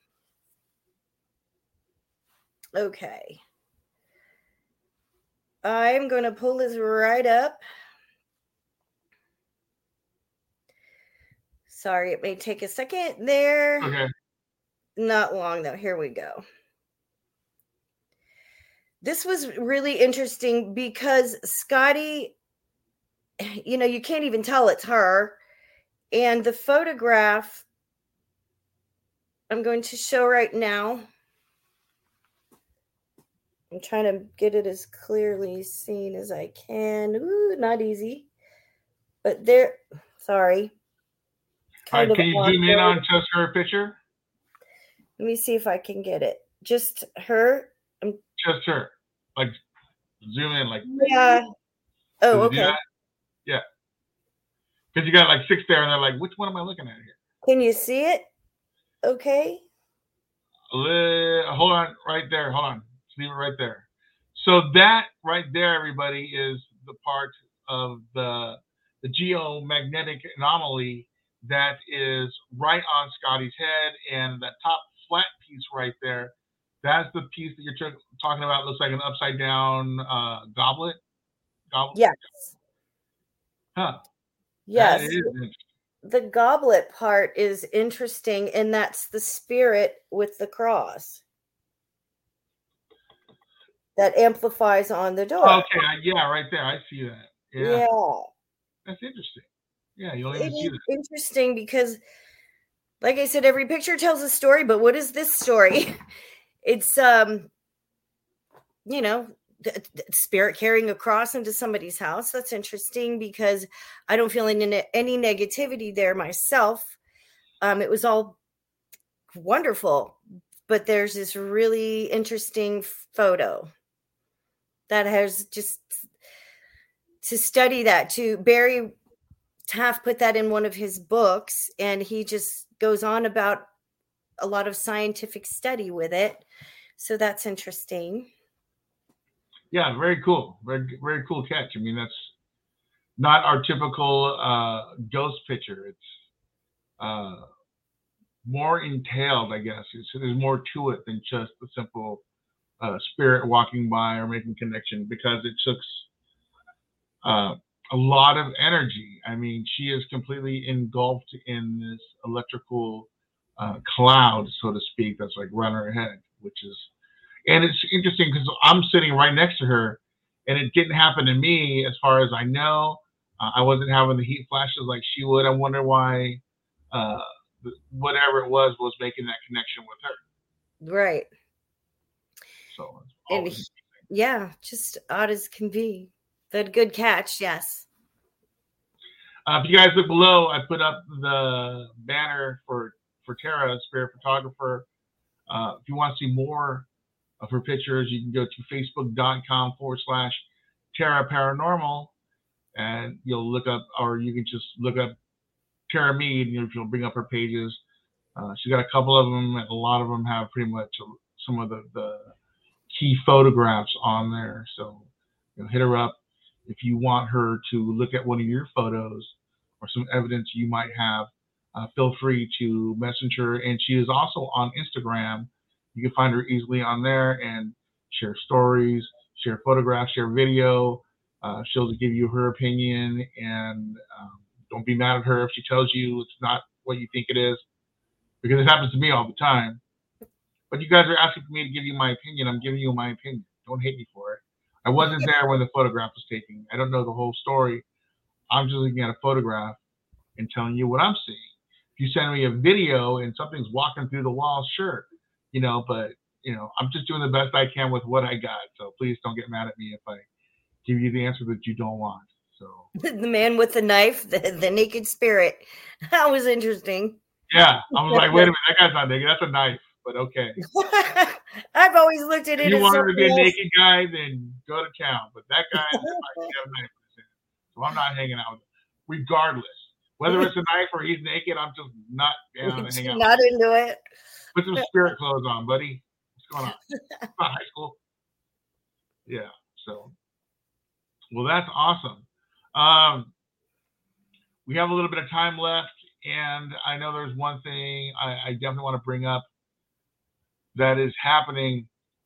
Okay. I'm going to pull this right up. Sorry, it may take a second there. Okay. Not long, though. Here we go. This was really interesting because Scotty, you know, you can't even tell it's her. And the photograph I'm going to show right now. I'm trying to get it as clearly seen as I can. Ooh, not easy. But there, sorry. All right, can you zoom in on just her picture? Let me see if I can get it. Just her? I'm, just her. Like, zoom in, like. Yeah. Oh, okay. Yeah. Because you got like six there, and they're like, which one am I looking at here? Can you see it? Okay. Uh, hold on, right there. Hold on. Just leave it right there. So that right there, everybody, is the part of the the geomagnetic anomaly that is right on Scotty's head, and that top flat piece right there, that's the piece that you're t- talking about. It looks like an upside down uh, goblet. Goblet. Yes. Huh. Yes. That is interesting. The goblet part is interesting, and that's the spirit with the cross that amplifies on the door. Okay, yeah, right there. I see that. Yeah. Yeah. That's interesting. Yeah, you only It see is that. interesting because, like I said, every picture tells a story, but what is this story? It's, um, you know, the, the spirit carrying a cross into somebody's house. That's interesting because I don't feel any, any negativity there myself. Um, it was all wonderful, but there's this really interesting photo that has just to study that to Barry Taff put that in one of his books, and he just goes on about a lot of scientific study with it. So that's interesting. Yeah, very cool. Very, very cool catch. I mean, that's not our typical uh, ghost picture. It's uh, more entailed, I guess. It's, there's more to it than just the simple uh, spirit walking by or making connection, because it took uh, a lot of energy. I mean, she is completely engulfed in this electrical uh, cloud, so to speak, that's like running her head, which is, and it's interesting because I'm sitting right next to her, and it didn't happen to me as far as I know. Uh, I wasn't having the heat flashes like she would. I wonder why uh, whatever it was was making that connection with her. Right. So, and he, yeah, just odd as can be. But good catch, yes. Uh, if you guys look below, I put up the banner for, for Tara, Spirit Photographer. Uh, if you want to see more of her pictures, you can go to facebook.com forward slash Tara Paranormal, and you'll look up, or you can just look up Tara Mead, and you'll bring up her pages. Uh, she's got a couple of them, and a lot of them have pretty much some of the, the key photographs on there. So you know, hit her up if you want her to look at one of your photos or some evidence you might have. Uh, feel free to message her, and she is also on Instagram. You can find her easily on there and share stories, share photographs, share video. Uh, she'll give you her opinion, and um, don't be mad at her if she tells you it's not what you think it is, because it happens to me all the time. But you guys are asking for me to give you my opinion. I'm giving you my opinion. Don't hate me for it. I wasn't there when the photograph was taken. I don't know the whole story. I'm just looking at a photograph and telling you what I'm seeing. If you send me a video and something's walking through the wall, sure, you know, but, you know, I'm just doing the best I can with what I got. So please don't get mad at me if I give you the answer that you don't want. So the man with the knife, the, the naked spirit. That was interesting. Yeah. I was like, wait a minute, that guy's not naked. That's a knife, but okay. I've always looked at it. If you as want to be a else. naked guy, then go to town. But that guy, might have a knife in his hand. So I'm not hanging out with him. Regardless. Whether it's a knife or he's naked, I'm just not down to hang out. Not into it. Put some spirit clothes on, buddy. What's going on? It's not high school. Yeah. So, well, that's awesome. Um, we have a little bit of time left, and I know there's one thing I, I definitely want to bring up that is happening,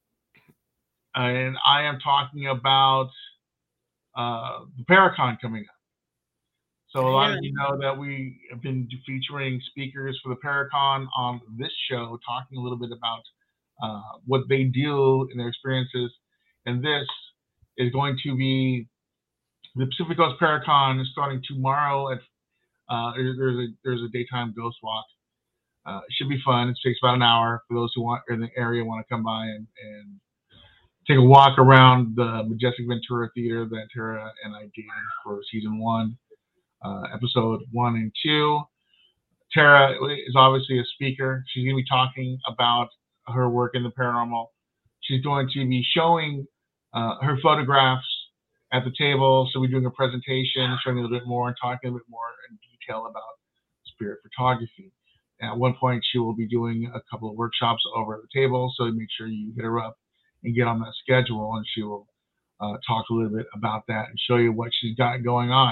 and I am talking about uh, the Paracon coming up. So a lot of you know that we have been featuring speakers for the Paracon on this show, talking a little bit about uh, what they do in their experiences. And this is going to be the Pacific Coast Paracon is starting tomorrow. At uh, there's a there's a daytime ghost walk. Uh, it should be fun. It takes about an hour for those who want in the area want to come by and, and take a walk around the Majestic Ventura Theater that Tara and I did for season one. Uh, episode one and two. Tara is obviously a speaker. She's going to be talking about her work in the paranormal. She's going to be showing uh, her photographs at the table. So we're doing a presentation, showing a little bit more and talking a little bit more in detail about spirit photography. And at one point, she will be doing a couple of workshops over at the table. So make sure you hit her up and get on that schedule, and she will uh, talk a little bit about that and show you what she's got going on.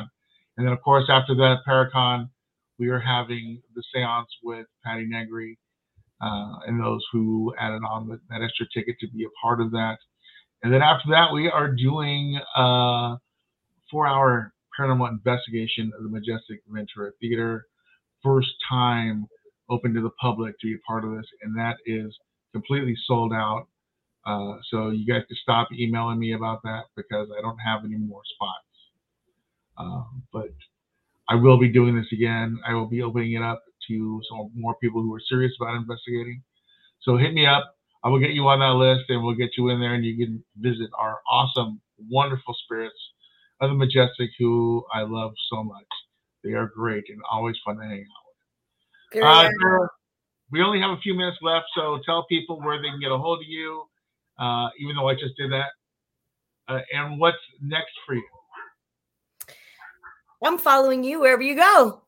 And then, of course, after that, Paracon, we are having the seance with Patty Negri uh, and those who added on the, that extra ticket to be a part of that. And then after that, we are doing a four-hour paranormal investigation of the Majestic Ventura Theater. First time open to the public to be a part of this, and that is completely sold out. Uh, so you guys can stop emailing me about that because I don't have any more spots. Um, but I will be doing this again. I will be opening it up to some more people who are serious about investigating. So hit me up. I will get you on that list, and we'll get you in there, and you can visit our awesome, wonderful spirits of the Majestic, who I love so much. They are great and always fun to hang out with. Uh, Sarah, we only have a few minutes left, so tell people where they can get a hold of you, uh, even though I just did that. Uh, and what's next for you? I'm following you wherever you go.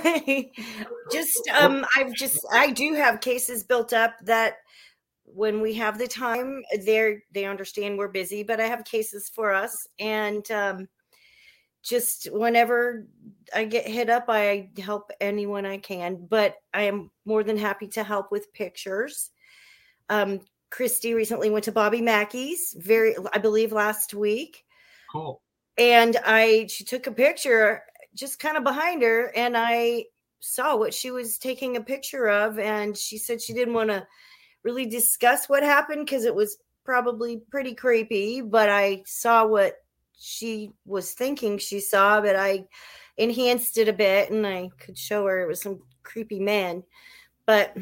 just, um, I've just, I do have cases built up that when we have the time, they're, they understand we're busy, but I have cases for us. And, um, just whenever I get hit up, I help anyone I can, but I am more than happy to help with pictures. Um, Christy recently went to Bobby Mackey's, very, I believe last week. Cool. And I, she took a picture just kind of behind her, and I saw what she was taking a picture of. And she said she didn't want to really discuss what happened because it was probably pretty creepy, but I saw what she was thinking she saw, but I enhanced it a bit, and I could show her it was some creepy man. But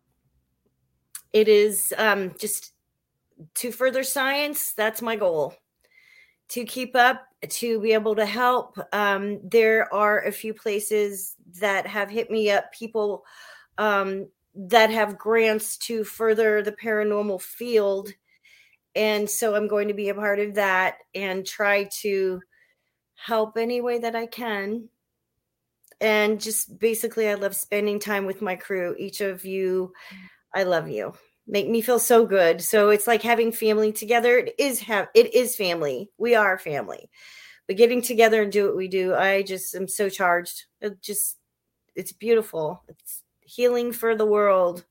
it is um, just to further science. That's my goal, to keep up, to be able to help. Um, there are a few places that have hit me up, people um, that have grants to further the paranormal field. And so I'm going to be a part of that and try to help any way that I can. And just basically, I love spending time with my crew. Each of you, I love you. Make me feel so good. So it's like having family together. It is have it is family. We are family. But getting together and do what we do, I just am so charged. It just it's beautiful. It's healing for the world.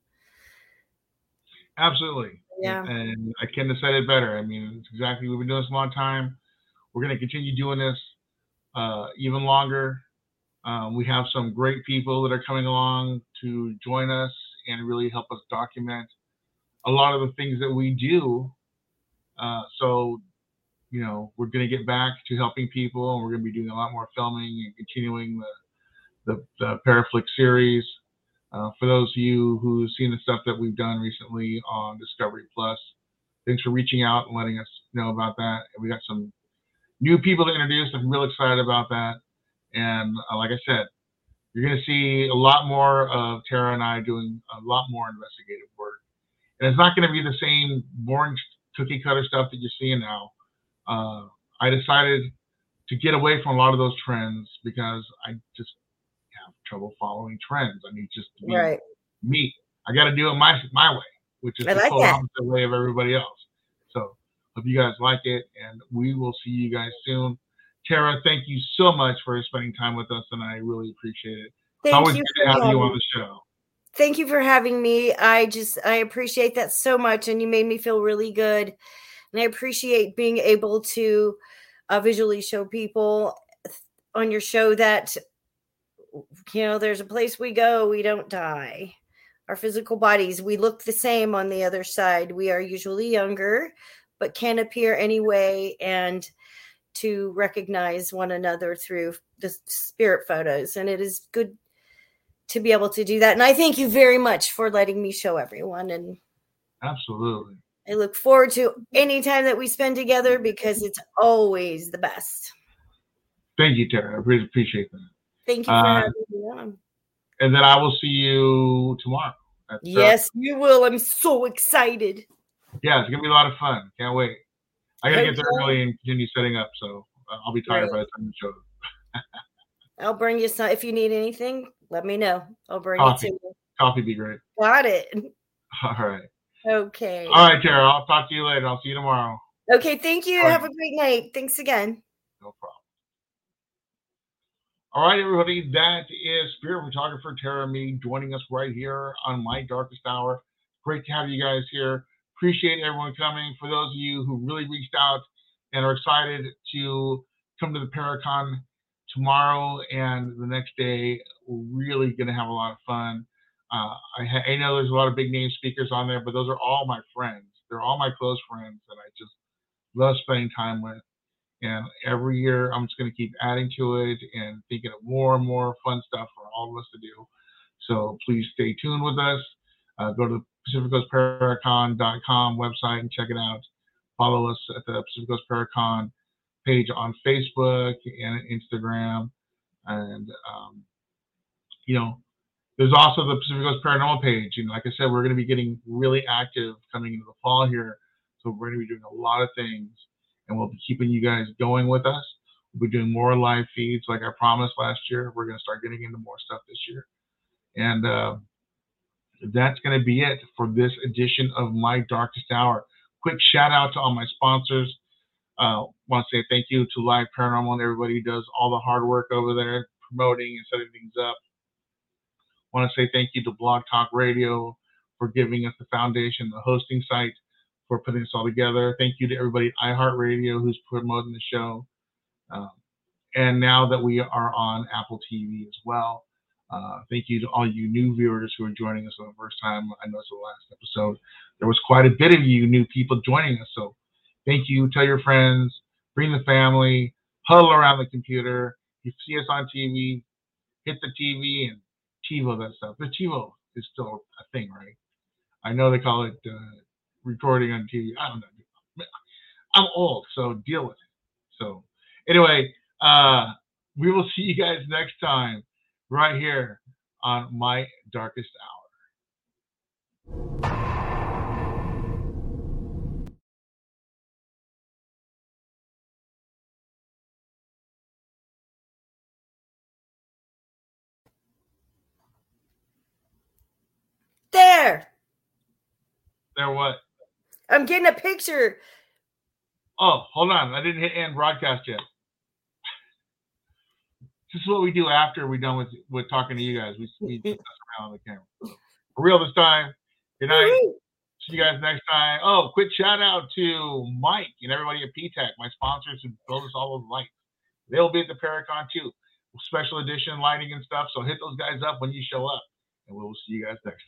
Absolutely. Yeah. And I couldn't have said it better. I mean, it's exactly, we've been doing this a long time. We're going to continue doing this uh, even longer. Um, we have some great people that are coming along to join us and really help us document a lot of the things that we do. Uh, so, you know, we're going to get back to helping people, and we're going to be doing a lot more filming and continuing the, the, the Paraflix series. Uh, for those of you who've seen the stuff that we've done recently on Discovery Plus, thanks for reaching out and letting us know about that. We got some new people to introduce. I'm real excited about that. And uh, like I said, you're going to see a lot more of Tara and I doing a lot more investigative work. And it's not going to be the same boring cookie cutter stuff that you're seeing now. Uh, I decided to get away from a lot of those trends because I just have trouble following trends. I need just to be right. me. I got to do it my my way, which is I the like total that. opposite way of everybody else. So hope you guys like it, and we will see you guys soon. Tara, thank you so much for spending time with us, and I really appreciate it. Thank it's always you good to have you on the show. Thank you for having me. I just I appreciate that so much, and you made me feel really good. And I appreciate being able to uh, visually show people on your show that, you know, there's a place we go, we don't die. Our physical bodies, we look the same on the other side. We are usually younger, but can appear anyway, and to recognize one another through the spirit photos. And it is good to be able to do that. And I thank you very much for letting me show everyone. And absolutely. I look forward to any time that we spend together because it's always the best. Thank you, Tara. I really appreciate that. Thank you for uh, having me on. And then I will see you tomorrow. That's, yes, uh, you will. I'm so excited. Yeah, it's going to be a lot of fun. Can't wait. I got to get there early and continue setting up, so I'll be tired right. by the time the show. I'll bring you some. If you need anything, let me know. I'll bring Coffee. it to you. Coffee be great. Got it. All right. Okay. All right, Tara. I'll talk to you later. I'll see you tomorrow. Okay, thank you. All Have right. a great night. Thanks again. No problem. All right, everybody, that is Spirit Photographer Tara Mead joining us right here on My Darkest Hour. Great to have you guys here. Appreciate everyone coming. For those of you who really reached out and are excited to come to the Paracon tomorrow and the next day, we're really going to have a lot of fun. Uh, I, ha- I know there's a lot of big name speakers on there, but those are all my friends. They're all my close friends that I just love spending time with. And every year, I'm just going to keep adding to it and thinking of more and more fun stuff for all of us to do. So please stay tuned with us. Uh, go to the Pacific Coast Paracon dot com website and check it out. Follow us at the Pacific Coast Paracon page on Facebook and Instagram. And, um, you know, there's also the Pacific Coast Paranormal page. And like I said, we're going to be getting really active coming into the fall here. So we're going to be doing a lot of things. And we'll be keeping you guys going with us. We'll be doing more live feeds like I promised last year. We're going to start getting into more stuff this year. And uh, that's going to be it for this edition of My Darkest Hour. Quick shout out to all my sponsors. I uh, want to say thank you to Live Paranormal and everybody who does all the hard work over there, promoting and setting things up. I want to say thank you to Blog Talk Radio for giving us the foundation, the hosting site, for putting this all together. Thank you to everybody at iHeartRadio who's promoting the show. Um, and now that we are on Apple T V as well, uh, thank you to all you new viewers who are joining us for the first time. I know it's the last episode. There was quite a bit of you new people joining us. So thank you. Tell your friends, bring the family, huddle around the computer. If you see us on T V, hit the T V and TiVo that stuff. The TiVo is still a thing, right? I know they call it uh, recording on T V. I don't know. I'm old, so deal with it. So anyway, uh, we will see you guys next time right here on My Darkest Hour. There. There what? I'm getting a picture. Oh, hold on. I didn't hit end broadcast yet. This is what we do after we're done with, with talking to you guys. We, we mess around on the camera. For real this time. Good night. See you guys next time. Oh, quick shout out to Mike and everybody at P TEC, my sponsors who build us all those lights. They'll be at the Paracon too. Special edition lighting and stuff. So hit those guys up when you show up. And we'll see you guys next time.